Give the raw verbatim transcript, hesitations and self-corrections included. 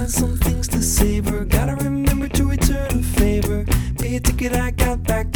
find some things to savor. Gotta remember to return a favor. Pay a ticket, I got back